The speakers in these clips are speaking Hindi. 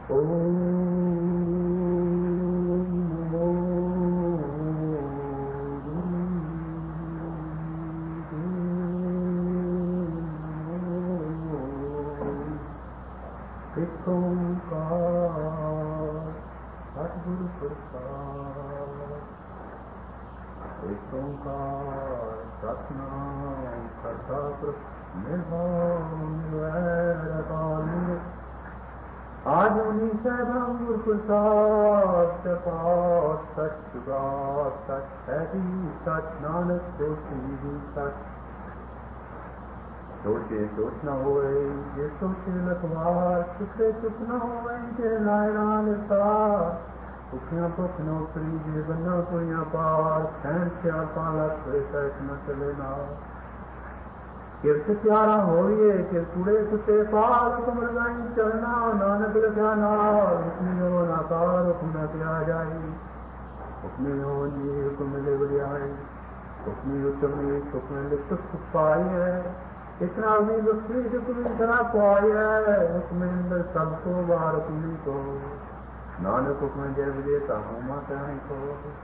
ओम नमो एक ओंकार सतगुरु प्रसाद। एक ओंकार सतनाम करता पुरख निर्भय निर्वैर। आज उन्हीं से ब्रह्म प्रसाद सपात सच जुगा सच है भी सच नानक सोची भी सच। सोचे सोच न होए जे सोचे लखवार, चुके चुप न होए जे लायरा निसार। भुखियां भुख नौकरी जे बन्ना पुड़ियां पार, सैन सियाल पालक हुए सच न चले नार। किरत प्यारा होइए कि कूड़े कुत्ते पाल, हुक्म लगाई चलना नानक लख्या नाल। हुक्मी हो नाकार हुक्म न किया जाए, हुक्मी हो जी हुक्म मिले बड़ियाई। हुक्मी उत्तम नीच हुक्म लिप्त सुख पाई है, इतना भी लुत्फी हुक्मी धरा पाई है। हुक्म अंदर सबको बार हुक्मी को, नानक हुक्म जय विजेता हूँ माता को।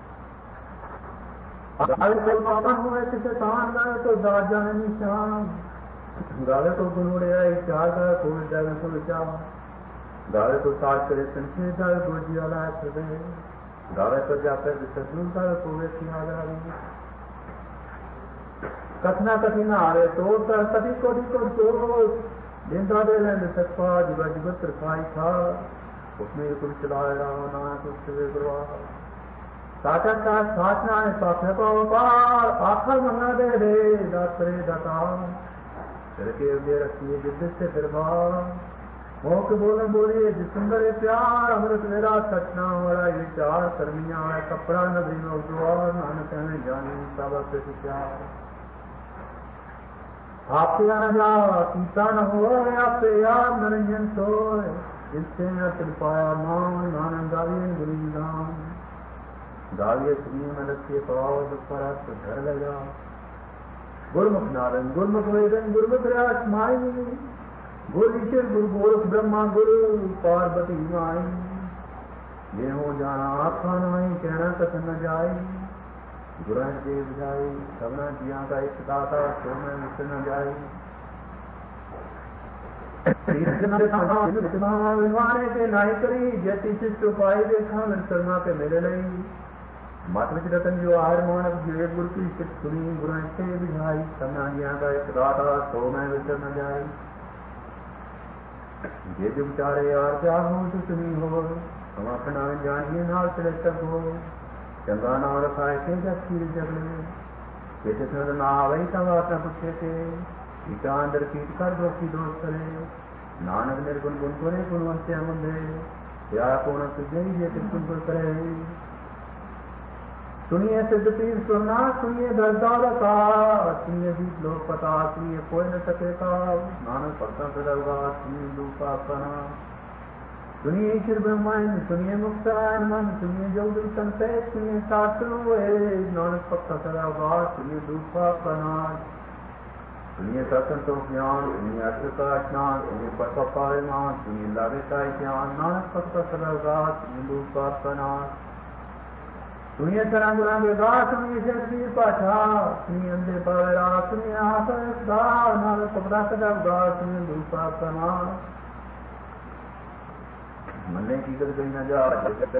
गावे तो पावन हुए किसे तान, गावे तो दाजा निशान। गावे तो गुनोड़े आई चार, गावे को विद्या को विचार। गावे तो साठ करे संख्य, गावे को जिया लायक हृदय। गावे तो जाते विसर्जन, गावे को वे सिंहागारी। कथना कठिन हारे तो कभी कोटि को जोश, जिंदा दे लेंद सकपा जुगा जुगत रखाई था। उसमें कुल चलाए रहा ना कुछ वे गुरवा। साचा का साचना है साथे को पार, आखर मंगा दे दे दातरे दातार। सिर के उगे रखिए जिद्द से फिर बार, मोह के बोले बोलिए जिसुंदर प्यार। अमृत मेरा सचना वाला ये चार, कर्मियां है कपड़ा नगरी में उद्वार। नानक में जानी सब पे प्यार, आपसे आना जा पीता न हो आपसे यार मनोरंजन सोए। जिससे न तिल पाया मान, नानक गाविए गुरु नाम। गाविए श्री में रखे पाव पर घर लगा। गुरमुख नारायण गुरमुख वेदन गुरमुख राज माई। गुरु ईश्वर गुरु गोरख ब्रह्मा गुरु पार्वती माई। ये हो जाना आखा नहीं कहना कथन न जाए। गुरु के बुझाई सबना जिया का एक दाता, सो में मिट न जाए। विमाने के नाई करी, जैसी शिष्ट उपाय देखा मेरे शर्मा के मेरे नहीं। मत विच रतन जो आर मानव जिवे गुरु की शिख सुनी। गुरु से बुझाई सबना जिया का एक दाता, सो में विचर न जाए। जे जो विचारे यार क्या हो तो सुनी हो, हम अपना जानिए नाल चले तक हो। चंगा नाम रखाए के जक्षीर जगले, जैसे सुन ना आवई तब आपने पूछे थे। टीका अंदर कीट कर दो की दोष करे, नानक निर्गुण गुण करे गुणवंत मुंदे। या कोण तुझे जे तिरकुन को करे। सुनिए सिद्ध पीर सुनना, सुनिए दर्दार का, सुनिए दीप लोक पता, सुनिए कोई न सकेगा। नानक भक्तों से दरगा, सुनिए दूपा पना। सुनिए ईश्वर ब्रह्मांड, सुनिए मुक्तायन मन, सुनिए योग संत, सुनिए शास्त्र नानक भक्त सदा। सुनिए दूपा पना, सुनिए सत्संतो ज्ञान, सुनिए अष्ट का स्नान, सुनिए पथ पायमान, सुनिए लागे का ज्ञान। नानक भक्त सदा, सुनिए दूपा पना। सुनिए तरंग रंग गा, सुनिए शरीर पाठा, सुनिए अंधे पावरा, सुनिए आप नानक कपड़ा सदा गा, सुनिए दूपा पना। मने की कर गई न जा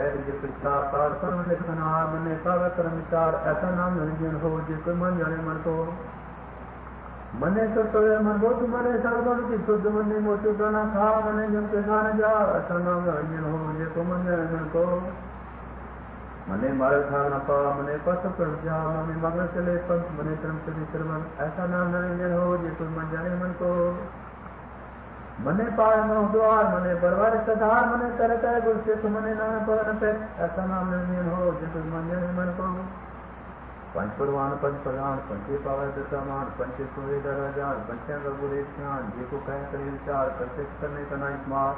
मने पावे कर्म विचार। ऐसा नाम निरंजन हो जिसको मन जाने मन को। मने तो सोए मन वो तुम्हारे सर्वगुण की शुद्ध मने मोचु गाना था। मने जम के गाने जा ऐसा नाम निरंजन हो जिसको मन जाने मन को। मने मारे था न पा मने पथ पर जा, मने मगन चले पंथ मने क्रम चले श्रवण। ऐसा नाम निरंजन हो जिसको मन जाने मन को। मने पाए नौ द्वार मने परवर सदार, मने तरत है गुरु सिख मने नाम पवन पे। ऐसा नाम निरंजन हो जिसको मन जाने मन को। पंच परवान पंच प्रधान पंचे पावे दशामान, पंचे सोए दरा जान, पंचा का बुरे ज्ञान। जे को कह करे विचार करते करने का नाइक मार।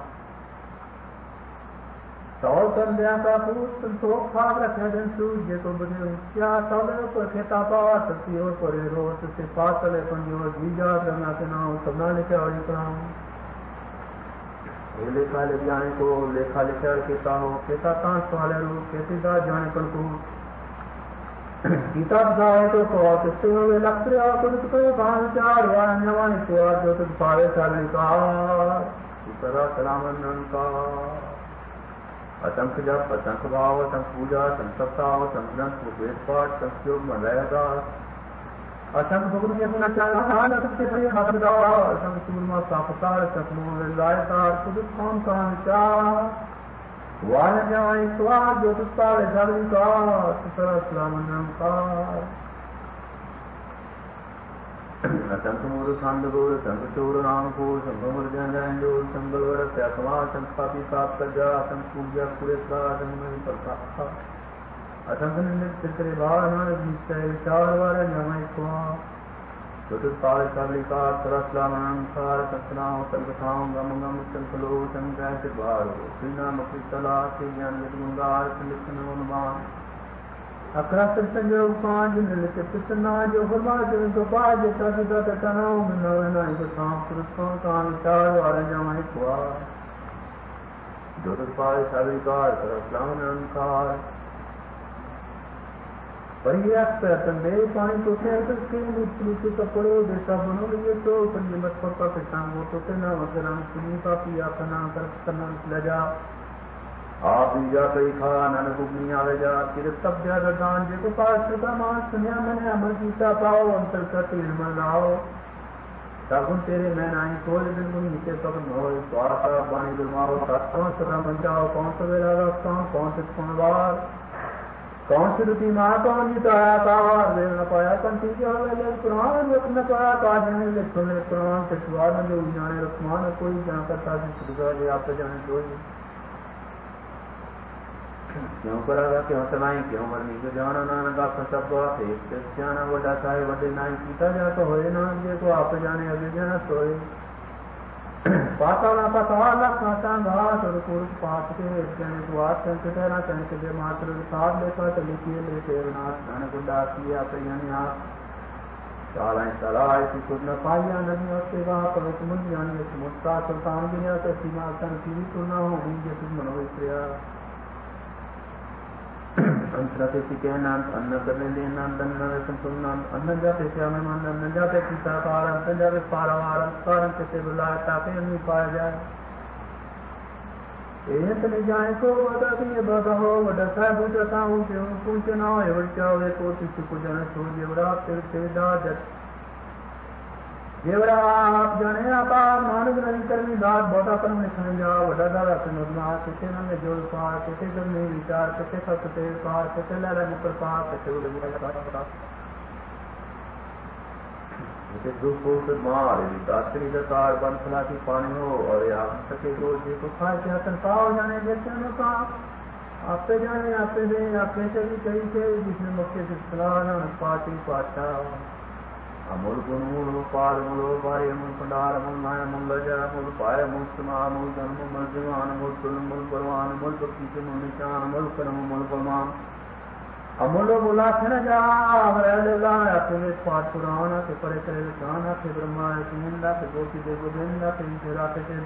सौल संध्या का पूत संतोष भाग रखे जंतु, जे को बुझे क्या सौले पर खेता पावा। सती और परे रोत से पातले पंजोर, जी जा रंगा के नाम सबना लिखे और कराऊं। हे लेखा ले जाने को लेखा लिखा के हो कैसा तांस वाले रूप कैसे दा जाने पर को गीता जाए तो किससे हुए लक्ष्य कुछ को भान चार वाण नवाई तो जो तुम पावे सारे का इतरा सलामन का असंख्य जप असंख्य भाव असंख्य पूजा असंख्य सप्ताह असंख्य ग्रंथ वेद पाठ असंख्य योग मलयदा असंख्य भगवत के अपना चाहन असंख्य प्रिय हाथदा असंख्य सूरमा सापतार असंख्य मोह लायतार खुद काम का विचार वाण जाए स्वाद जो तुस्तार जागरी का इतरा सलामन का असंख्य मूर सांड गोर संख चोर राम को संभमर जैन संगलवर त्यागवा संपापी पाप सजा असंख्य पूजा पुरेसा असंख्य प्रसाद असंख्य निंदित चित्रे भावना निश्चय विचार वाले नमय स्वा चतुष्पाद सबलिका सरस्लामनंकार सत्नाम कल्पथाम गमगम संकलो संजय सिद्धारो श्रीनाम कृतला से ज्ञान यदुंगार संलिखन अनुमान अक्रस संयोग पांच निलित पितना जो फरमा जो पाज तथा तनाव मनोना इस काम पुरुषों का विचार वाले जमाई हुआ जो पाए सविकार सरस्लाम अहंकार पर्याप्त तंदे पानी तो से के मुक्ति का पड़ो देता बनो ये तो पंजमत पर पितांग हो तो ना वगरम सुनी का पिया कना कर कना लजा आप जा कई खा नन भुगनी आवे जा तिर तब ज्यादा दान जे को पास का मान सुनिया मैंने अमर गीता पाओ अंतर का निर्मल लाओ सागुन तेरे मैं नहीं कोई दिन मुनि नीचे सब नोय स्वार्थ वाणी दुर्माओ कौन सदा बचाओ कौन सा वेला रखता कौन से कौनवार कौन सी रुति माँ कौन जीता आया कावार देव न पाया कंठी के हो गए पुराण वक्त न पाया काज नहीं लिखो में पुराण के द्वार में जो जाने रखमान कोई जान करता जी आप जाने कोई क्यों करागा क्यों समाई क्यों मरनी जो जाना नानका सब एक जाना वडा साहे वडे नाई पीता जा तो होए नाम जे को आप जाने अभी जाना सोए पाताला पाताला काटा घास और कुर्स पात के जने द्वार संकटरा संकट के मात्र साथ लेकर चली किए ले सेवनाथ धन गुड्डा किया प्रियन आप सालाएं सलाए की खुद न पाइया नदियों से वहाँ पर समुद्र जाने समुद्र सुल्तान गिरिया तो सीमा सन की तो न हो जे तुम मनोविक्रिया अंतरते सिके नाम अन्न करने दे नाम दन्न संतुल नाम अन्न जाते श्याम मान अन्न जाते पिता कार अंत जाते पारावार कारण से बुलाए ताकि नहीं पाया जाए एक ने जाए को बता दिए बता हो बड़ा साहब बुझता हूँ क्यों पूछना है बच्चा वे को किसी को जाने सो जेवड़ा तेरे दाजत जेवड़ा आप जाने आप मानव नहीं करनी दाद बहुत कर्म निखन जा बड़ा दादा से नदमा किसे न जोड़ पार किसे करने विचार किसे सकते पार किसे लड़ा मुकर पार किसे उड़े किसे दुख हो तो मार दात्री दकार बंसला की पानी हो और यहाँ सके तो जे को खाए क्या पाओ जाने देते न का आपे जाने आपे दे आपे से भी कहीं से जिसमें मुख्य से सलाह पाती पाता अमूल गुणमूल पार मूलो पारे अमूल पंडार अमूल माया मूल लजा अमूल पाय अमूल समा अमूल जन्म मूल जीवान अमूल तुल मूल परवान अमूल भक्ति के मूल निशान अमूल कर्म मूल परमान अमूलो बोला खन जा हरेला अपने पाठ पुराण के परे करे गाना के ब्रह्मा के निंदा के गोपी देव गोविंदा के इंदिरा के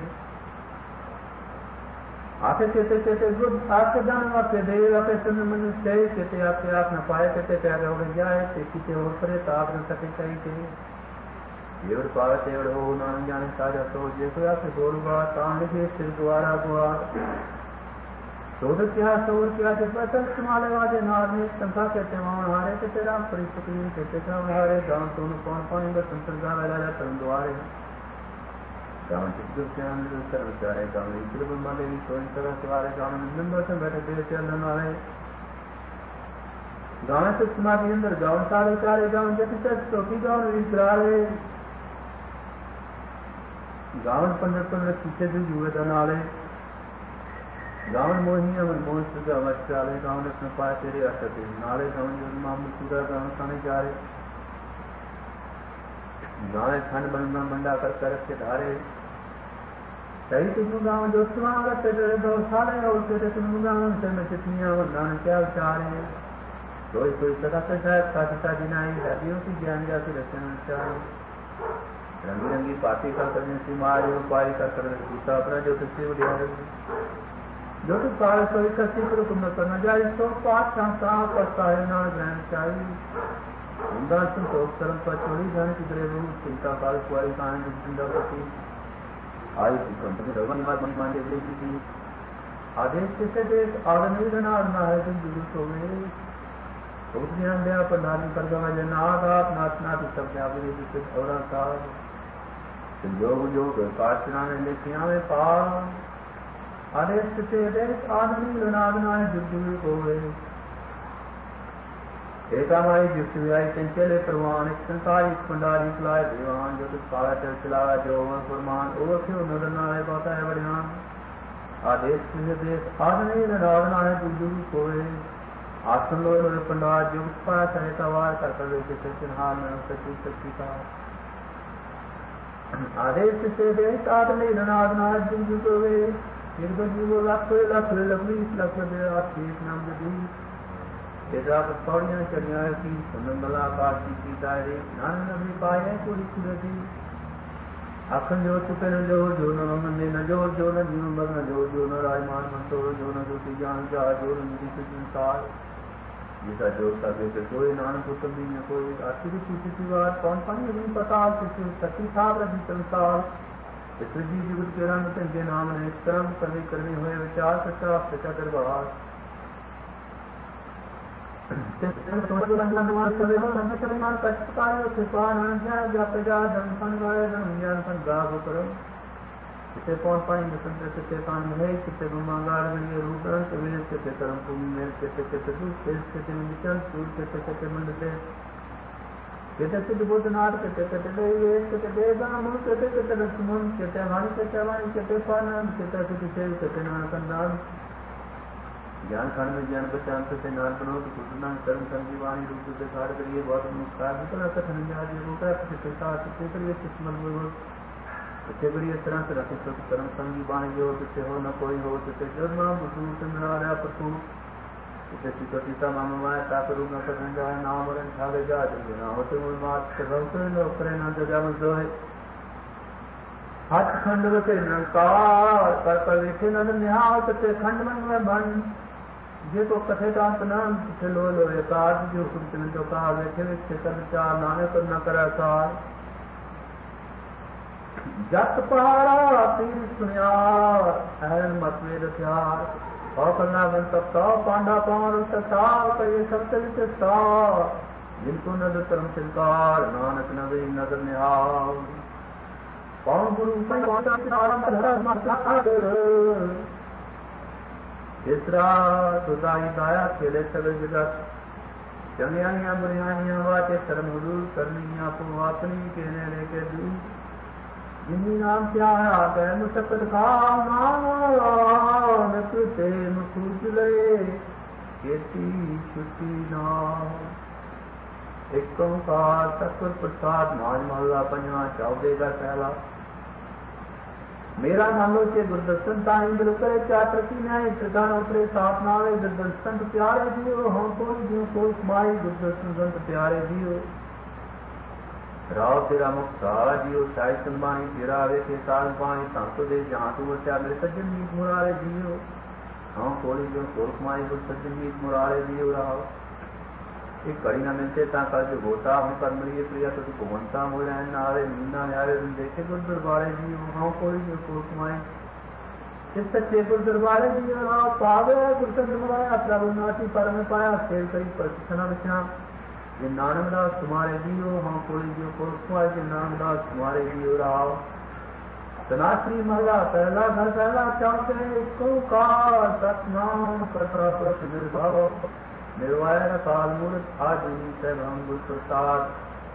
आते कहते गुड आपके जाने आपके देव आपके समय मनुष्य कहते आपके आप न पाए कहते प्यारे हो जाए किसी और करे तो आप न सके कहीं के देवर पावे तेवर हो नाम जाने साजा तो जे कोई आपसे गोरुगा तान लिखे सिर द्वारा द्वार शोध क्या सौर क्या से पतल तुम्हारे वाजे नार में संख्या कहते वहां हारे कहते राम परिस्थिति कहते काम हारे गांव दोनों कौन पाएंगे संसर्गा वाला तुम द्वारे गाँव चित्तुश्याम कर्मचारी गाँव इत्र ब्रह्मा देवी सोइन तरह सवारे गाँव नंबर से बैठे देव चलन वाले गाँव से समाधि अंदर गाँव सारे चारे गाँव जति तक चौकी गाँव विचारे गाँव पंद्रह पीछे से जुए दनाले गाँव मोहिनी अमन मोह सुधा वचाले गाँव ने अपने पाए तेरे अटके नाले गाँव जो मामू पूरा गाँव खाने जा रहे गाँव खंड बंडा कर के धारे कई तुम गाँव जो समागत तेरे दो साले और तेरे तुम गाँव से मैं चितनिया और नान क्या विचारे कोई सदा से शायद साधिता जिनाई दादियों की ज्ञान जाती रचना चाहे रंगी रंगी पाती कर करने से मारे उपाय कर कर दूसरा अपना जो किसी बढ़िया जो तो पाल सोई कसी पर तुम न करना जाए तो पाठ संस्था पछताए ना ग्रहण चाहिए उनका संतोष कर्म पर चोरी धन की रूप चिंता काल कुआरी कान जिंदा पति आयु की कंपनी भगवान बात मान दे की आदेश से देश आदमी धनारना है तुम गुरु तो में बहुत ध्यान दिया पर धारण कर गवा जनाद आप नाचना भी सब व्यापी जिससे और का योग योग काटना में लेखिया में पार आदेश से देश आदमी धनारना है जुद्ध को एकामाई जुक्त व्याय चंचले प्रमाण संसारी पंडारी खिलाए दीवान जो तो काला चल चलावा जो फरमान ओ क्यों नजर ना है पाता है बढ़ियान आदेश से देश आदमी धनारना है जुद्ध को आसन लोग पंडार जुग पाया सहिता वार कर कर चिन्हार में सची सच्ची का आदेश से देश आदमी धनाधना जुग जुग वे एक दो जीवो लख लखी लख दे ठीक नाम दी तेरा पौड़ियां चढ़िया की सुनंदला आकाश की सीता रे नान नबी पाए कोई कुरती अखन जो चुके न जो न मंदे न जो न जीव मर न जो न राजमान मंतो जो न ज्योति ज्ञान जा जो न निधि संसार जिसका जो सके फिर कोई नानक पुत्र भी न कोई आखिरी किसी बार कौन पानी नहीं पता किसी सती था रवि संसार जी जुगत के रंग तंगे नाम है कर्म करने करने हुए विचार सच्चा सच्चा दरबार किसे कौन पानी निसंत किसे कान है किसे गुमागार गलिए रूपरण कबीर किसे कर्म भूमि में किसे किसे दूध किसे निचल सूर किसे किसे मंड से किसे सिद्ध बुद्धनाथ किसे किसे देव किसे देवदान किसे किसे लक्ष्मण किसे वाणी किसे पानंद किसे किसे किसे नानकनाथ ज्ञान खंड में ज्ञान पहचान से नान बनो तो बुद्धना कर्म संजीवानी रूप से सार करिए बहुत नमस्कार निकला कथन ज्ञान रूपा किसे संसार किसे करिए किस्मत में किसे बड़ी इस तरह से रखे तो कर्म संगी बाणी जो किसे हो न कोई हो किसे जन्म मसूर से मिला रहा प्रभु किसे सीता मामा माया ता करू न कर जाए नाम और छाले जा जो ना होते वो बात कर तो लो करे ना जजा मजो है हाथ खंड के नकार कर देखे न निहाल किसे खंड मन में बन जे को कथे का नाम किसे लो एकाद जो कुछ न जो कहा देखे किसे कर चार नानक न करे कार जत पहाड़ा तीर सुनिया अहन मतवेद प्यार और कन्ना बन सकता पांडा पान सतार कई सब चलित सार जिनको नजर कर्म चिंकार नानक नवे नजर निहाल पान गुरु तीसरा सुदाई गाया खेले सवे जगत चंगियानिया बुरियानिया वाचे शर्म गुरु करनिया को अपनी कहने लेके दी जिन्हीं नाम क्या है आते मुशक्कत खाना ते मुसूज ले खेती छुट्टी नाम एक ओंकार सतगुर प्रसाद नाज महला पंजवा चौदेगा पहला मेरा नालो के गुरदर्शन ताई दिल करे क्या प्रति न्याय प्रधान उतरे साथ नावे गुरदर्शन प्यारे दियो हम को माई गुरदर्शन संत प्यारे दियो राव तेरा मुक्ता जियो साई संबानी तेरा वे के साल पानी संत दे जहाँ तू बचा मेरे सज्जन मीत मुरारे जियो हाँ कोड़ी जो कोर्क माई गुर सज्जन मीत मुरारे जियो राव एक कड़ी न मिलते ता कल जो गोता हम कर्मणीय प्रिया तो तू भगवंता मोह नारे मीना न्यारे देखे गुर दरबारे जियो हाँ कोड़ी जो कोर्क माई इस सच्चे गुर दरबारे जियो राव पावे गुरसंत मुराया प्रभु नाटी पर में पाया सेव करी प्रशिक्षण विषया ये नानकदास तुम्हारे दियो हम कोई जो कोई के नानकदास तुम्हारे दियो राव सनातनी महला पहला घर पहला चाहते को का सतनाम करता प्रश्न निर्भाव निर्वाय काल मूर्त आज हम गुरु प्रसाद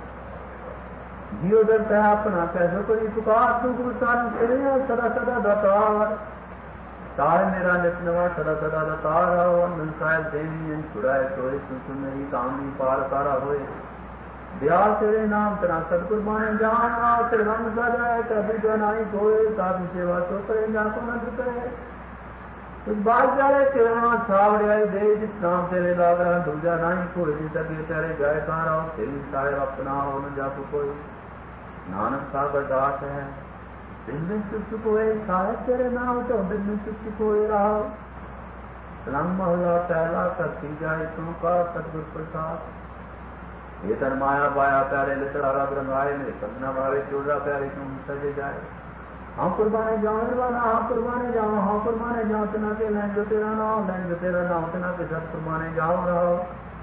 जियो दर कह अपना कैसे कोई पुकार तू गुरु सान तेरे सदा सदा दातार तार मेरा नितनवा सदा सदा दातार नंसाय देवी छुड़ाए सोए सुन नहीं कामनी पार तारा होए दयाल तेरे नाम तेरा सतगुर बाने जान तेरे रंग सजाए कभी जनाई कोए साधु सेवा तो करे जाको न करे कुछ बात जाए तेरा छावड़े दे जिस नाम तेरे लावरा दूजा नहीं कोई जिस तक तेरे गाय तारा तेरी सारे अपना हो न जाको कोई नानक सागर दास है। दिन दिन चुप चुप होए साहेब तेरे नाम तो दिन दिन चुप चुप होए रहा। रंग महला पहला करती जाए तू का सदगुर प्रसाद। ये तन माया बाया प्यारे लितरारा ब्रह्माए मेरे कंगना भावे चोरा प्यारे तुम सजे जाए। हाँ कुर्बाने जाओ वाला हाँ कुर्बाने जाओ तना के लैन जो तेरा नाम तना के सब कुर्बाने जाओ रहो।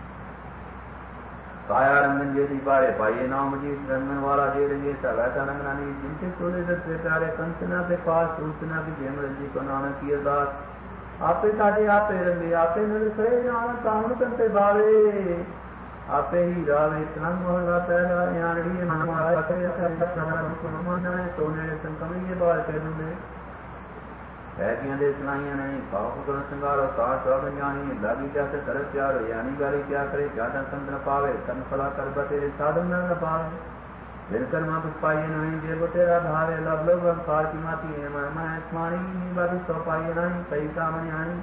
काया रंगन जे दीपारे पाइये नाम जी रंगन वाला जे रंगे वैसा रंगनानी जिनके चोले दत्ते प्यारे कंचना के पास सूचना की जेम रंजी को नानक की अरदास। आपे साढ़े आपे रंगे आपे नल खड़े नानक कामन कंते भावे। आपे ही रावे रंग मोहल्ला पहला यानी सोने संकमिए बाल के दूंगे ऐसियां दे सुनाइयां नहीं पाप करो संगारो काश स्वागन जानी लागी जाते तरफ प्यारो यानी गाली क्या करे ज्यादा संत न पावे तन फला कर बतेरे साधन न पावे। बिलकर मां कुछ पाइए नहीं जे तेरा भावे लब लोग कार की माती है मैं स्मानी बाबी सौ पाइए नहीं कई काम नहीं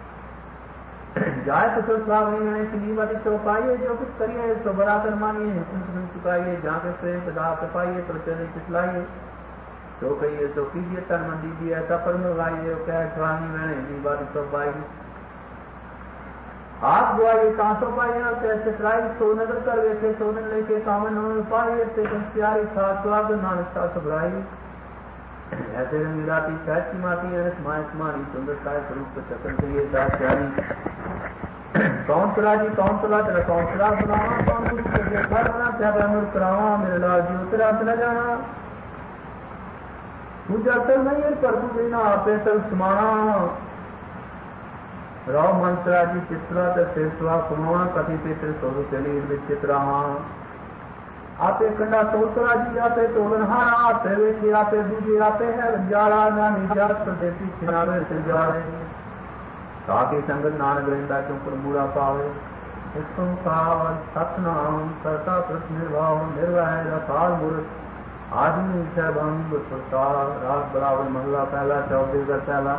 जाए तो स्वागनी नहीं किनी बाती सौ पाइए जो कुछ करिए सो बराबर मानिए हुक्म चुकाइए जाके प्रेम पदार्थ पाइए तो चले पिछलाइए तो कहिए तो कीजिए तन मन दीजिए ऐसा पर लगाइए क्या स्वामी मैंने इतनी बात तो पाई आप बुआइए कांसो पाइए कैसे ट्राई सो नगर कर वैसे सोने लेके कामन पाइए प्यारी था स्वाग नानक सा सुभराई। ऐसे रंगी राती सहज की माती है मानी सुंदरता स्वरूप चक्र चाहिए कौन सला जी कौन सला तेरा कौन सला बनावा कौन गुरु करावा मेरे लाल जी उतरा न जाना पूजा कर नहीं है प्रभु बिना आपे सब समाना। राव मंत्रा जी चित्रा तेरवा कुमावा कति पेत्र सोलू चली विचित्रा आपे कंडा तोतरा जी आपे तोलनहारा आपे वेची आपे दूजी आपे है बंजारा नानी जात प्रदेशी किनारे से जाए ताकि संगत नानक रहता क्यों पर बुरा पावे। इसकार सतनाम करता प्रश्न निर्भाव निर्वह रसाल मूर्ख आदमी सहभंग प्रसार राग बराबर महला पहला चौधरी पहला।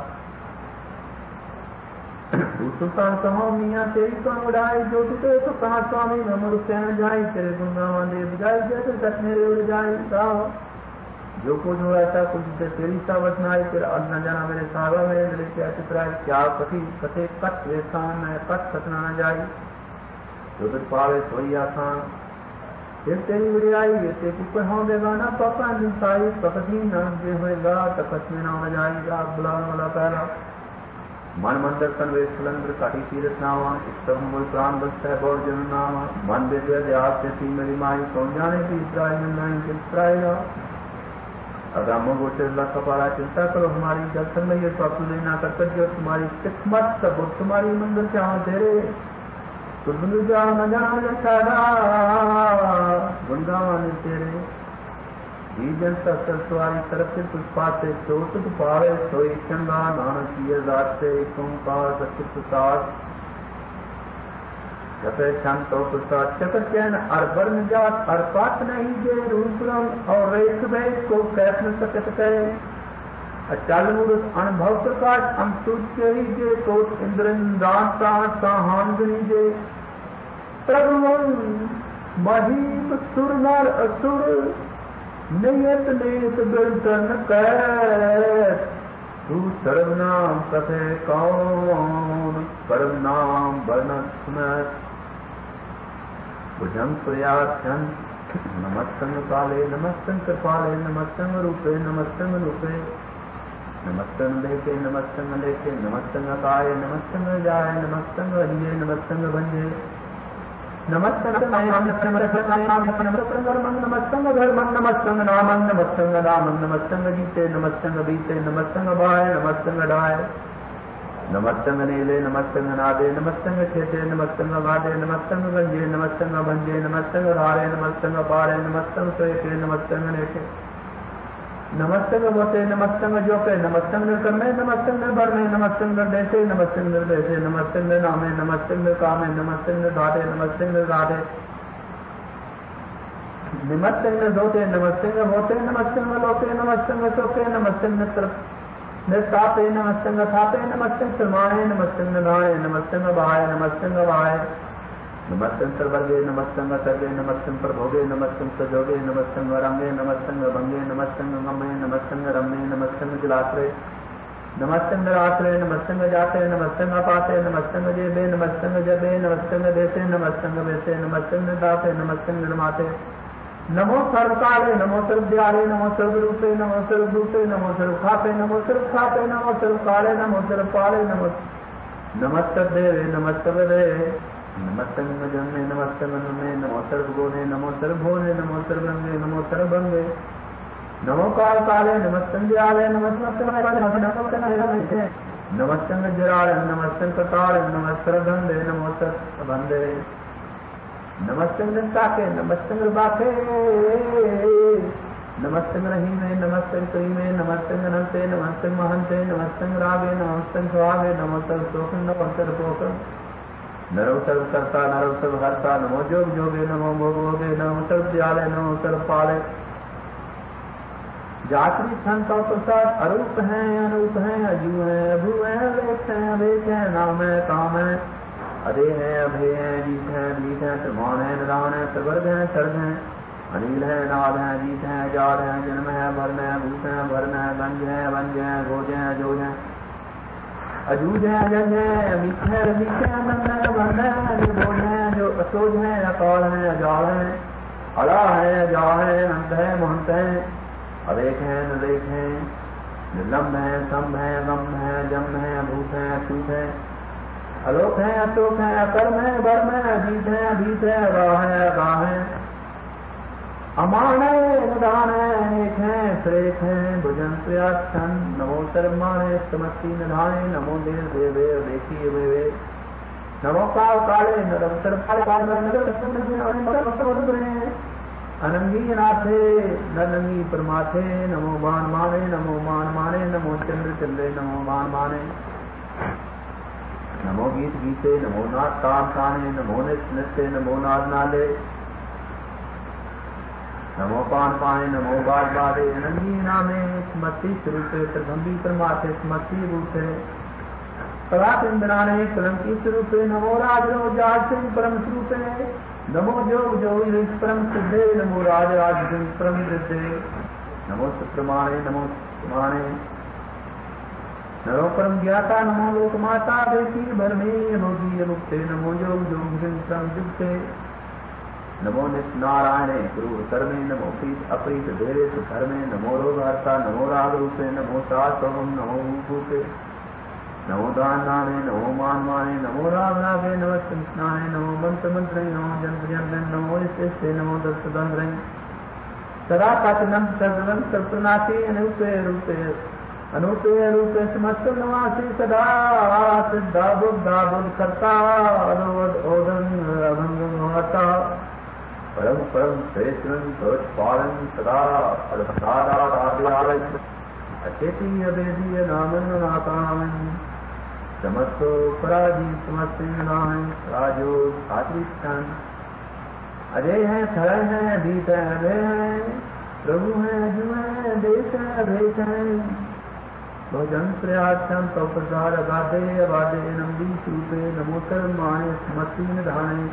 सुल्तान कहो मियाँ तेरी कौन उड़ाई जो टूटे तो कहा स्वामी न मुड़ कहना जाए तेरे गुंगावा दे बजाई जैसे सच मेरे उड़ जाए जो कुछ हो ऐसा कुछ तेरी सा वचनाई तेरा अद न जाना मेरे सागा मेरे दिले क्या चित्राए क्या कथी कथे कट वेसान मैं कट सतना न जाई जो तुझ पावे सोई आसान फिर तेरी उड़ाई ये कुछ हो देगा ना पापा निसाई पकड़ी न जे होएगा तपस में ना हो जाएगा बुलाने वाला पहला। मन मंदिर कन्वेश सुलंद्र काटी तीरथ नावा इष्टम मूल प्राण बसता है बहुत जन नावा मन विद्य आप से मेरी माई कौन जाने की इसराइल किसराएगा। अगर हम गोचर कपाला चिंता करो हमारी दर्शन में ये पाप लेना करकर जो तुम्हारी किस्मत सब तुम्हारी मंदिर चाहो तेरे जा न जाना गुंगावन तेरे जीवन सवारी तरफ से कुछ पाते सो तुझ पावे सोई चंगा नानक की अरदास से ओंकार सत्य प्रसाद जपे शांतो प्रसाद चकर चैन अरबर्न जात अरपात नहीं जे रूप रंग और रेख वेश को कैस न सकत कहे अचल मूर्त अनुभव प्रकाश हम तुझ के ही जे तो इंद्रदाता साहान जे प्रभु महीप सुर नर असुर नियत नेत बिरतन कैत तू सर्वनाम कथे कौन परम नाम वर्णन सुनत भुजंग प्रयासन नमस्तंग काले नमस्तंग कृपाले नमस्तंग रूपे नमस्तंग रूपे नमस्तंग लेके नमस्तंग लेके नमस्तंग काय नमस्तंग जाय नमस्तंग हरिये नमस्तंग भंजे नमस्तंग नमस्तंग धर्मं नमस्तंग नामं नमस्तंग नामं नमस्तंग गीते नमस्तंग बीते नमस्तंग बाय नमस्तंग डाय नमस्तंग नीले नमस्तंग नादे नमस्तंग खेते नमस्तंग गादे नमस्तंग गंजे नमस्तंग भंजे नमस्तंग धारे नमस्तंग पारे नमस्तंग सोके नमस्तंग नेके नमस्तंग बोते नमस्तंग जोके नमस्तंग निर्कर्मे नमस्तंग निर्भरमे नमस्तंग निर्देशे नमस्तंग निर्देशे नमस्तंग नामे नमस्तंग कामे नमस्तंग निर्धाते नमस्तंग निर्धाते नमस्तंग धोते नमस्तंग होते नमस्तंग लोके नमस्तंग सोके नमस्तंग निस्तापे नमस्तंग थापे नमस्तंग समाये नमस्तंग नाये नमस्तंग भाय नमस्तंग भाय नमस्तं सर्वर्गे नमस्तं सर्गे नमस्तं प्रभोगे नमस्तं सजोगे नमस्तं वरंगे नमस्तं भंगे नमस्तं गम्ये नमस्तं रम्ये नमस्तं जलाश्रे नमस्तं रात्रे नमस्तं जाते नमस्तं अपाते नमस्तं जेबे नमस्तं जबे नमस्तं देते नमस्तं वेसे नमस्तं दाते नमस्तं निर्माते नमो सर्वकाले नमो सर्वदयाले नमो सर्वरूपे नमो सर्वभूते नमो सर्वखाते नमो सर्वखाते नमो सर्वकाले नमो सर्वपाले नमो नमस्तदेवे नमस्तवदे नमस्तं जन्मे नमस्तं नमे नमो सर्वगुणे नमो सर्वभुवने नमो सर्वंगे नमो सर्वभंगे नमो काले नमस्तं दयाले नमस्तं जराले नमस्तं कटाले नमस्तं धंधे नमो सर्वबंधे नमस्तं साके नमस्तं बाके नमस्तं रहीमे नमस्तं करीमे नमस्तं अनंते नमस्तं महंते नमस्तं रागे नमस्तं स्वागे नमस्तं शोकं नमस्तं पोकं नरो सर्व कर्ता नरो सर्व हर्ता नमो जोग जोगे नमो भोगे नमो सर्व दयाले नमो सर्व पाले जाति संतों प्रसाद अरूप है अनूप है अजू है अभू है अवेक है नाम है काम है अधे है अभे है जीत है बीत है त्रिमान है निदान है त्रिवर्ग है सर्ग है अनिल है नाद है जीत है जाड़ है जन्म है भरण है भूत है भरण है गंज है वंज है गोज है जोज है अजूज है अजज है अमित है रमित है बंध है बंध है निर्बोध है जो असोज है अकाल है अजाल है अड़ा है अजा है अंत है महंत है अवेक है निर्लेख है निर्लम्ब है स्तंभ है गम है जम है भूत है अछूत है अलोक है अशोक है अकर्म है वर्म है अजीत है अभीत है अगाह है अगाह है अमान है निदान है अनेक है श्रेष्ठ है भुजन प्रयाक्षण नमो सर्वमान है समस्ती निधाने नमो देव देवे देखिए वे नमो काल काले नरम अनंगी नाथे नरंगी परमाथे नमो मान माने नमो मान माने नमो चंद्र चंद्रे नमो मान माने नमो गीत गीते नमो नाथ तान ताने नमो नित्य नमो नाद नादे नमो पान पाने नमो बार बारे अनंगी नामे स्मृति स्वरूपे प्रगंभी परमाथे स्मृति रूपे परात इंद्राने कलंकी स्वरूपे नमो राज राज सिंह परम स्वरूपे नमो जोग जोग परम सिद्धे नमो राज राज सिंह परम सिद्धे नमो सुप्रमाणे नमो सुमाणे नमो परम ज्ञाता नमो लोक माता देवी भरमे योगी मुक्ते नमो योग योग परम जुक्ते नमो नित्य नारायणे गुरु कर्मे नमो प्रीत अप्रीत देवे धर्मे नमो रोग हर्ता नमो राग रूपे नमो सात्वम नमो भूपे नमो दान नामे नमो मान माने नमो राग रागे नमो स्नाने नमो मंत्र मंत्रे नमो जंत्र जंत्र नमो इष्टे नमो दत्त दंद्रे सदा सतनम सदनम सप्रनाशी अनुपे रूपे अनूपे रूपे समस्त नवासी सदा सिद्धा बुद्धा बुद्ध करता ओदन अभंग महता परम परम श्रेष्ठन पालन सदा अचेती अभेदीय नामन नाकामन समस्तो पराधी समस्त नाम राजो खातृष्ठन अजय है थय है अभीत है अभय है प्रभु है अजु है देश है अभेश है भोजन प्रयासम प्रसार अगाधे अबाधे नंदी सूपे नमोत्तर माने स्मृति निधाने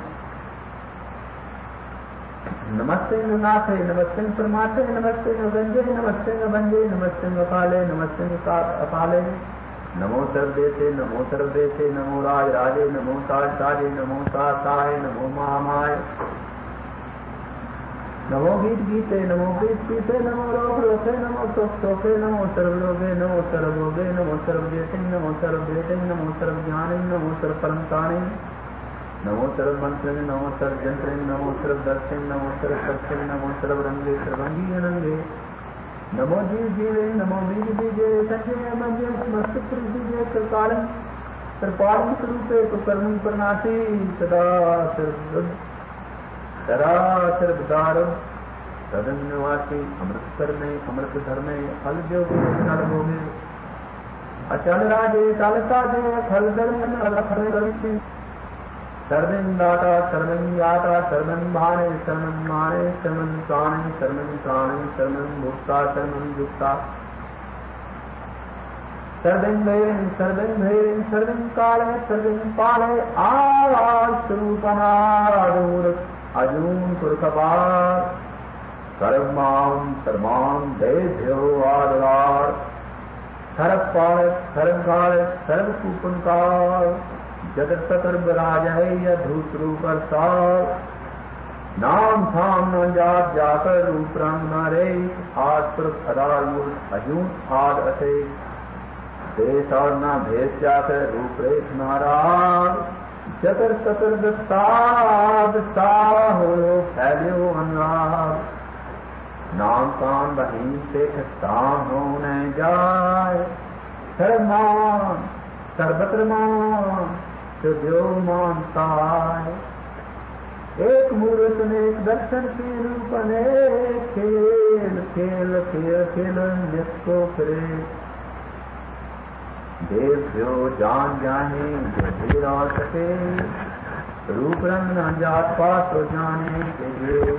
नमस्ते नाथे नमस्ते परमात्मे नमस्ते गंजे नमस्ते बंजे नमस्ते अकाले नमस्ते अकाले नमो सर्वदेशे नमो सर्वदेशे नमो राज राजे नमो ताज ताजे नमो ताय नमो महामाय नमो गीत गीते नमो गीत गीते नमो रोग रोके नमो शोक शोके नमो सर्वलोके नमो सर्वभोगे नमो सर्वदेशे नमो सर्वदेशे नमो सर्वज्ञाने नमो सर्व परमताने नमो सर्व मंत्र नमो सर्व जंत्र नमो सर्व दर्शन नमो सर्व सत्य नमो सर्व रंगे सर्वंगी अनंगे नमो जीव जीवे नमो बीज बीजे संजय मंजे समस्त बीजे कृपालन कृपालन स्वरूपे कुकर्म प्रणाशी सदा सर्वदार सदन निवासी अमृत करने अमृत धर्मे फल जोगे फल भोगे अचल राजे काल साजे फल धर्म सर्वदाता सर्वज्ञाता सर्वभाने सर्वमाने सर्वप्राणे सर्वप्राणे सर्वभूता सर्वयुक्ता सर्वं भैरं सर्वं काले सर्वं पाले आवाज स्वरूपनाद अजून पुरखपार सर्वमाम सर्वाम देभ्यो आदरार सर्वपालक सर्वकालक सर्वकूपनकार जगत सतर विराज है यह धूत रूप सार नाम थाम न जात जाकर रूप रंग न रे आद पुरख अदार मूल अजून आद असे देश और न भेद जाकर रूप रेख नाराज जतर सतर दस्तार हो फैल्यो अनुराग नाम कान बहीन से खस्तान होने जाए सर्वमान सर्वत्र मान सुध्यो मानता एक मूर्त अनेक दर्शन के रूप अनेक खेल खेल खेल खेल नित्यो फिरे देव्यो जान जाने जो और सके रूप रंग न जात पात तो जाने के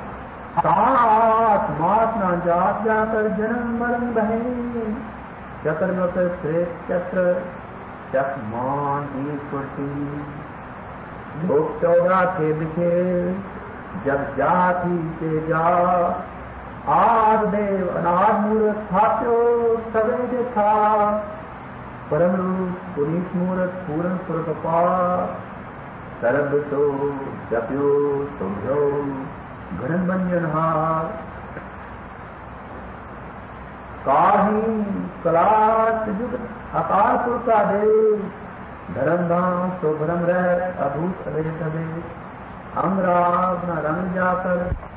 सात मात न जात जाकर जन्म मरण बहे चक्र मकर श्रेष्ठ चक्र चकमान ही कुर्सी लोक 14 के दिखे जब जाति के जा आद देव अनाद मूर्त स्थाप्यो सवे देखा परम रूप पुनीत मूर्त पूर्ण पुरखपार सर्व तो जप्यो तुभ्यो घन बंजनहार काही कलाश युग अकाल पुर का देव धर्मधाम तो भ्रम रह अभूत अभेद अंगराग न रंग जाकर